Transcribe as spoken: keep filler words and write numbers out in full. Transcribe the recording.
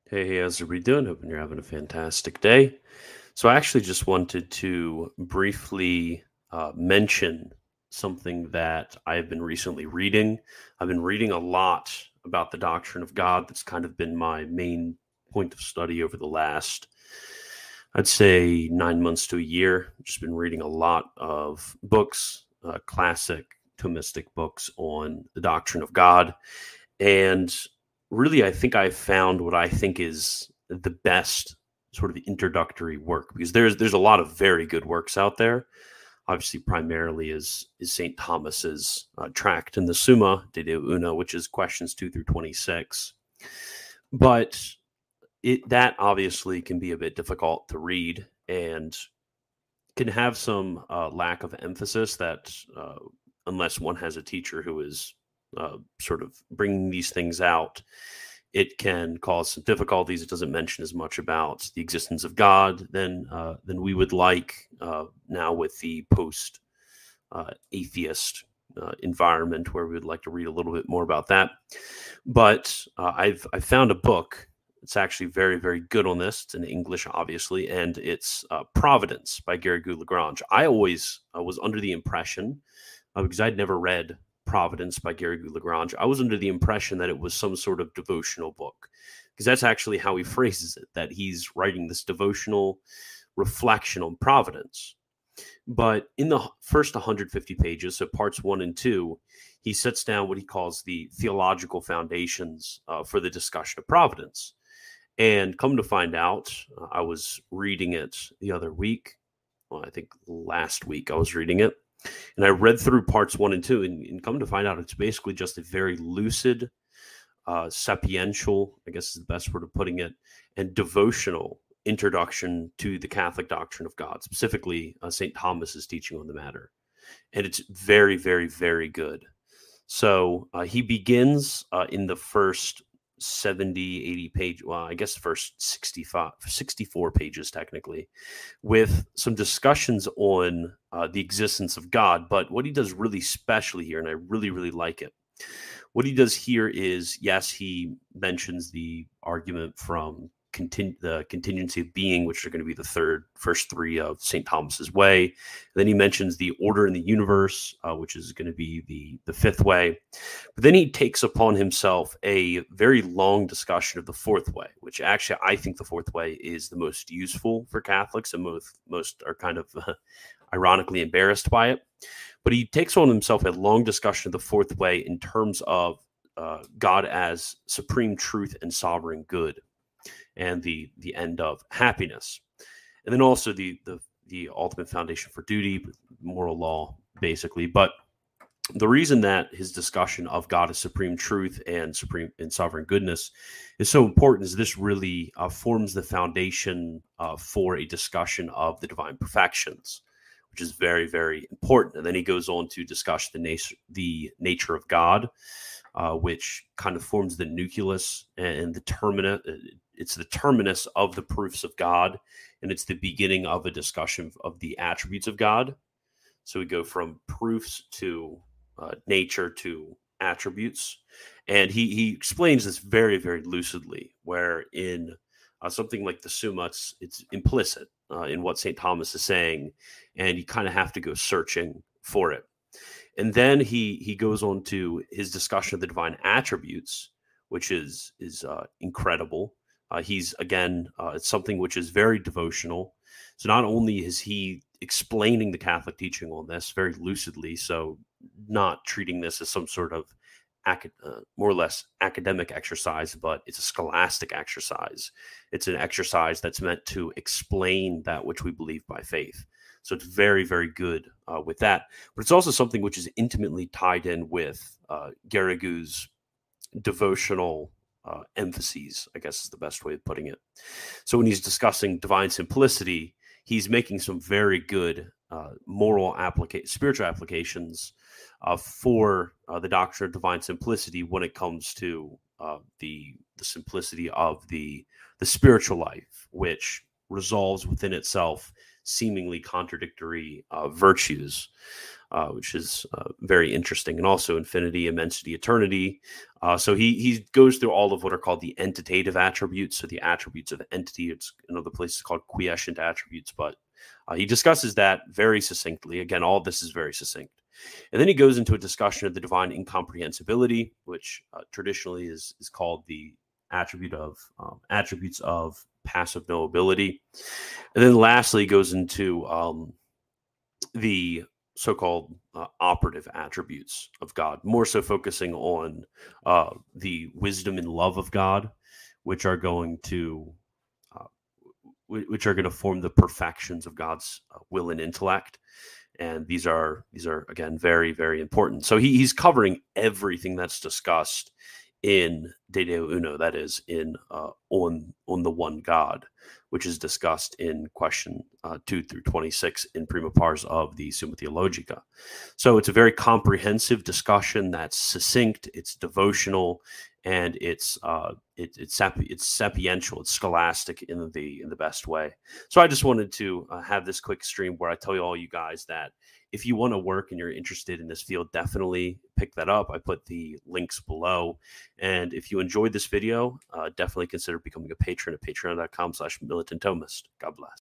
Hey, hey, how's everybody doing? Hoping you're having a fantastic day. So, I actually just wanted to briefly uh, mention something that I've been recently reading. I've been reading a lot about the doctrine of God. That's kind of been my main point of study over the last, I'd say, nine months to a year. Just been reading a lot of books, uh, classic Thomistic books on the doctrine of God. And really, I think I found what I think is the best sort of introductory work, because there's there's a lot of very good works out there. Obviously, primarily is is Saint Thomas's uh, tract in the Summa de Deo Uno, which is questions two through twenty-six. But it that obviously can be a bit difficult to read and can have some uh, lack of emphasis that uh, unless one has a teacher who is uh, sort of bringing these things out, it can cause some difficulties. It doesn't mention as much about the existence of God than uh, than we would like uh, now with the post uh, atheist uh, environment, where we would like to read a little bit more about that. But uh, I've I found a book. It's actually very, very good on this. It's in English, obviously, and it's uh, Providence by Garrigou-Lagrange. I always uh, was under the impression, uh, because I'd never read Providence by Garrigou-Lagrange, I was under the impression that it was some sort of devotional book, because that's actually how he phrases it, that he's writing this devotional reflection on Providence. But in the first one hundred fifty pages, so parts one and two, he sets down what he calls the theological foundations uh, for the discussion of providence. And come to find out, uh, I was reading it the other week. Well, I think last week I was reading it. And I read through parts one and two, and, and come to find out, it's basically just a very lucid, uh, sapiential, I guess is the best word of putting it, and devotional introduction to the Catholic doctrine of God, specifically uh, Saint Thomas's teaching on the matter. And it's very, very, very good. So uh, he begins uh, in the first seventy, eighty page, well, I guess the first sixty-five, sixty-four pages technically, with some discussions on uh, the existence of God. But what he does really specially here, and I really, really like it, what he does here is, yes, he mentions the argument from contin- the contingency of being, which are going to be the third, first three of Saint Thomas's Way. And then he mentions the order in the universe, uh, which is going to be the the fifth way. But then he takes upon himself a very long discussion of the fourth way, which actually I think the fourth way is the most useful for Catholics, and most most are kind of uh, ironically embarrassed by it. But he takes on himself a long discussion of the fourth way in terms of uh, God as supreme truth and sovereign good, and the the end of happiness, and then also the the the ultimate foundation for duty, moral law, basically. But the reason that his discussion of God as supreme truth and supreme and sovereign goodness is so important is this really uh, forms the foundation uh, for a discussion of the divine perfections, which is very, very important. And then he goes on to discuss the nature, the nature of God, uh, which kind of forms the nucleus and the terminus. It's the terminus of the proofs of God, and it's the beginning of a discussion of the attributes of God. So we go from proofs to uh, nature to attributes. And he, he explains this very, very lucidly, where in uh, something like the Summa, it's, it's implicit uh, in what Saint Thomas is saying, and you kind of have to go searching for it. And then he he goes on to his discussion of the divine attributes, which is is uh, incredible. Uh, he's again, uh, it's something which is very devotional. So not only is he explaining the Catholic teaching on this very lucidly, so not treating this as some sort of acad- uh, more or less academic exercise, but it's a scholastic exercise. It's an exercise that's meant to explain that which we believe by faith. So it's very, very good uh, with that. But it's also something which is intimately tied in with uh, Garrigou's devotional uh, emphases, I guess is the best way of putting it. So when he's discussing divine simplicity, he's making some very good uh, moral applica- spiritual applications uh, for uh, the doctrine of divine simplicity when it comes to uh, the the simplicity of the the spiritual life, which resolves within itself seemingly contradictory uh, virtues. uh, which is uh, very interesting, and also infinity, immensity, eternity. Uh, so he he goes through all of what are called the entitative attributes, so the attributes of entity. It's in other places called quiescent attributes, but uh, he discusses that very succinctly. Again, all of this is very succinct. And then he goes into a discussion of the divine incomprehensibility, which uh, traditionally is is called the attribute of um, attributes of passive knowability. And then lastly, he goes into um, the so-called uh, operative attributes of God, more so focusing on uh, the wisdom and love of God, which are going to uh, which are going to form the perfections of God's uh, will and intellect. And these are these are again very, very important. So he, he's covering everything that's discussed in De Deo Uno, that is in uh, on on the one God, which is discussed in question uh, two through twenty-six in prima pars of the Summa Theologica. So it's a very comprehensive discussion that's succinct, it's devotional, and it's uh, it, it's sapi- it's sapiential, it's scholastic in the in the best way. So I just wanted to uh, have this quick stream where I tell you all you guys that if you want to work and you're interested in this field, definitely pick that up. I put the links below. And if you enjoyed this video, uh, definitely consider becoming a patron at patreon dot com slash militant Thomist. God bless.